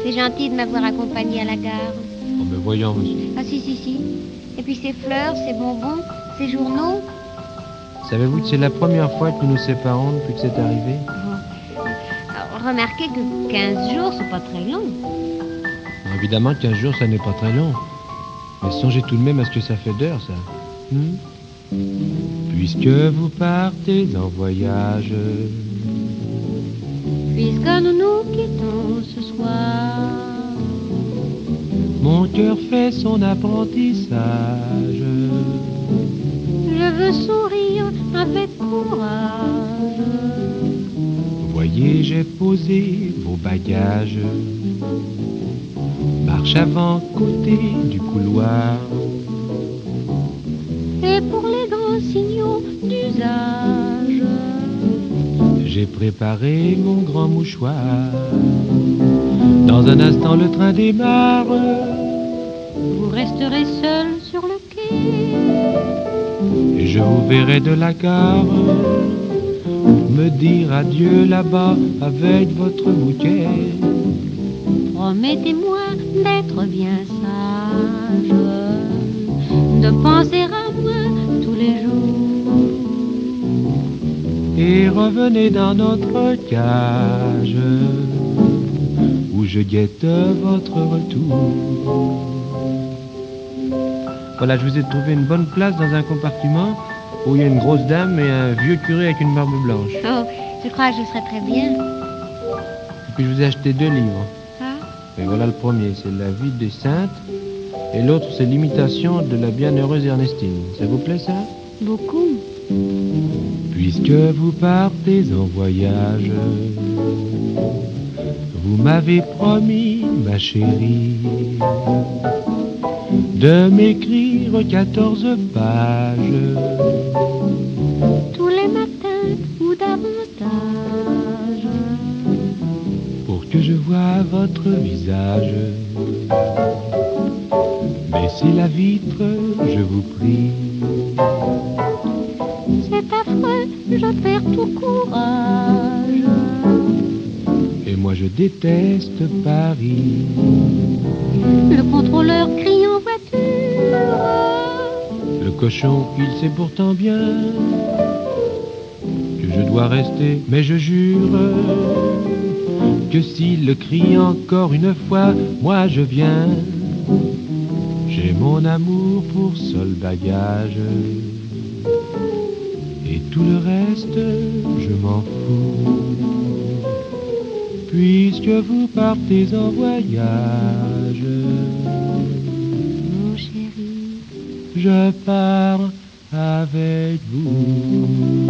C'est gentil de m'avoir accompagné à la gare. Oh, mais voyons, monsieur. Ah si. Et puis ces fleurs, ces bonbons, ces journaux. Savez-vous que c'est la première fois que nous nous séparons depuis que c'est arrivé? Alors, remarquez que 15 jours, c'est pas très long. Évidemment, 15 jours, ça n'est pas très long. Mais songez tout de même à ce que ça fait d'heures, ça. Puisque vous partez en voyage, Puisque nous nous quittons ce soir, mon cœur fait son apprentissage. je veux sourire avec courage. Voyez, j'ai posé vos bagages. Marche avant côté du couloir. Et pour les grands signaux d'usage, j'ai préparé mon grand mouchoir. Dans un instant, le train démarre. Vous resterez seul sur le quai. Et je vous verrai de la gare me dire adieu là-bas avec votre bouquet. Promettez-moi d'être bien sage, de penser à moi tous les jours. Et revenez dans notre cage où je guette votre retour. Voilà, je vous ai trouvé une bonne place dans un compartiment où il y a une grosse dame et un vieux curé avec une barbe blanche. Oh, je crois que je serai très bien. Et puis je vous ai acheté 2 livres. Et voilà le premier, c'est La vie des saintes. Et l'autre, c'est L'imitation de la bienheureuse Ernestine. Ça vous plaît, ça? Beaucoup. Puisque vous partez en voyage, vous m'avez promis, ma chérie, de m'écrire 14 pages. Tous les matins ou davantage. Pour que je voie votre visage. Baissez la vitre, je vous prie. C'est affreux, je perds tout courage. Et moi je déteste Paris. Le contrôleur crie en voiture. Le cochon, il sait pourtant bien que je dois rester, mais je jure que s'il le crie encore une fois, moi je viens. J'ai mon amour pour seul bagage. Et tout le reste, je m'en fous. Puisque vous partez en voyage, Mon chéri, je pars avec vous.